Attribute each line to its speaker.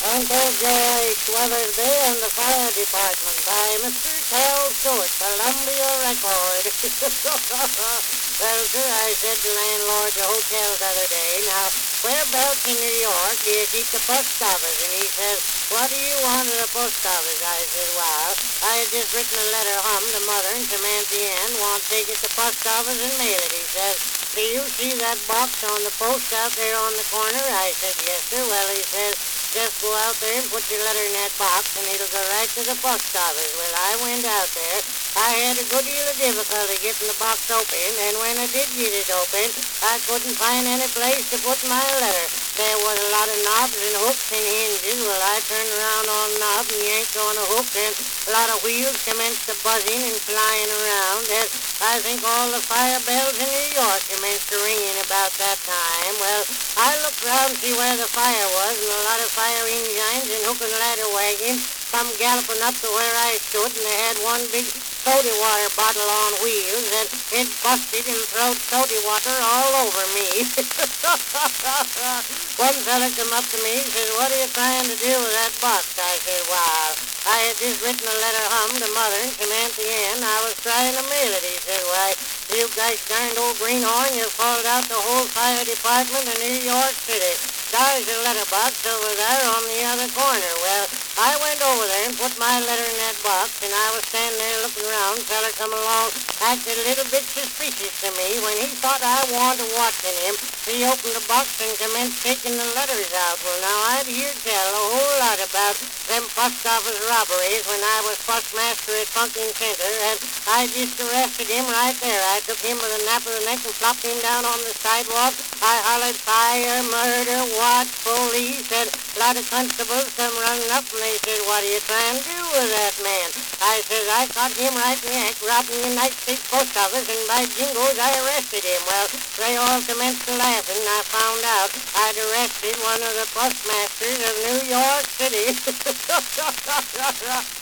Speaker 1: Uncle Jerry Weatherby and the Fire Department by Mr. Cal Stewart, Columbia Record. Well, sir, I said to the landlord of the hotel the other day, now, whereabouts in New York do you keep the post office? And he says, what do you want at the post office? I said, well, I had just written a letter home to Mother and Samantha Ann, want to take it to the post office and mail it. He says, do you see that box on the post out there on the corner? I said, yes, sir. Well, he says, just go out there and put your letter in that box, and it'll go right to the post office. Well, I went out there. I had a good deal of difficulty getting the box open, and when I did get it open, I couldn't find any place to put my letter. There was a lot of knobs and hooks and hinges. Well, I turned around on a knob and yanked on a hook, and a lot of wheels commenced to buzzing and flying around. And I think all the fire bells in New York commenced to ringing about that time. Well, I looked around to see where the fire was, and a lot of fire engines and hook and ladder wagons come galloping up to where I stood, and they had one big soda water bottle on wheels, and it busted and throwed soda water all over me. One fella come up to me and said, what are you trying to do with that box? I said, well, I had just written a letter home to Mother and Samantha Ann. I was trying to mail it. He said, why, you guys darned old greenhorn, you followed out the whole fire department in New York City. There's a letterbox over there on the other corner. Well, I went over there and put my letter in that box, and I was standing there looking around. Fella come along, acted a little bit suspicious to me. When he thought I wanted to watching him, he opened the box and commenced taking the letters out. Well, now, I'd heard tell a whole lot about them post office robberies when I was postmaster at Funkin Center, and I just arrested him right there. I took him by the nape of the neck and flopped him down on the sidewalk. I hollered, fire, murder, watch, police, and a lot of constables come running up, and they said, what are you trying to do with that man? I said, I caught him right in the act robbing the United States Post Office, and by jingoes, I arrested him. Well, they all commenced to laughing, and I found out I'd arrested one of the postmasters of New York City.